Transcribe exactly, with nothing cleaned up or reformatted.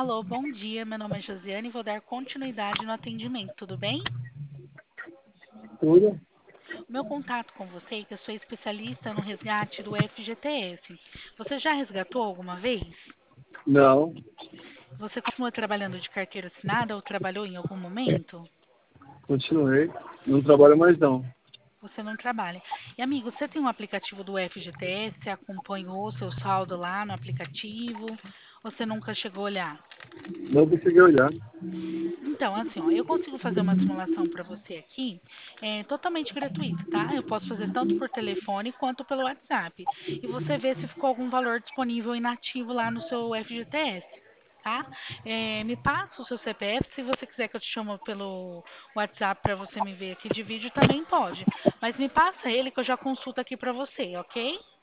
Alô, bom dia. Meu nome é Josiane e vou dar continuidade no atendimento, tudo bem? Tudo? O meu contato com você é que eu sou especialista no resgate do F G T S. Você já resgatou alguma vez? Não, Você continua trabalhando de carteira assinada ou trabalhou em algum momento? continuei. Não trabalho mais não. Você não trabalha. E amigo, você tem um aplicativo do F G T S? Você acompanhou o seu saldo lá no aplicativo? Ou você nunca chegou a olhar? Não consegui olhar. Então, assim, ó, eu consigo fazer uma simulação para você aqui, é totalmente gratuita, tá? Eu posso fazer tanto por telefone quanto pelo WhatsApp. E você vê se ficou algum valor disponível inativo lá no seu F G T S, tá? É, me passa o seu C P F, se você quiser que eu te chame pelo WhatsApp para você me ver aqui de vídeo, também pode. Mas me passa ele que eu já consulto aqui para você, ok?